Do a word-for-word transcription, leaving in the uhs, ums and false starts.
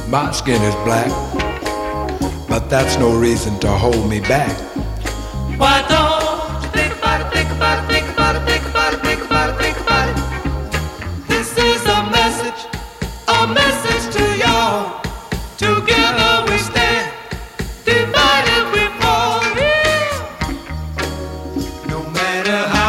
My skin is black, but that's no reason to hold me back. Why don't you think about it, think about it, think about it, think about it, think about it, think about it. This is a message, a message to y'all. Together we stand, divided we fall. No matter how